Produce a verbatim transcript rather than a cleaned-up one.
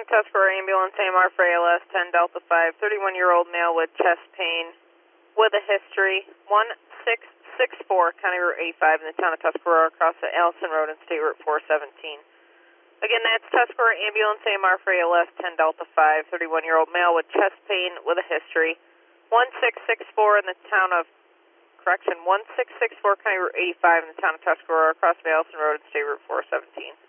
Tuscarora ambulance, A M R for A L S, ten Delta five, thirty-one-year-old male with chest pain with a history, one six six four, County Route eighty-five in the town of Tuscarora, across the Allison Road and State Route four seventeen. Again, that's Tuscarora ambulance, A M R for A L S, ten Delta five, thirty-one-year-old male with chest pain with a history, one six six four in the town of, correction, one six six four, County Route eighty-five in the town of Tuscarora, across the Allison Road and State Route four seventeen.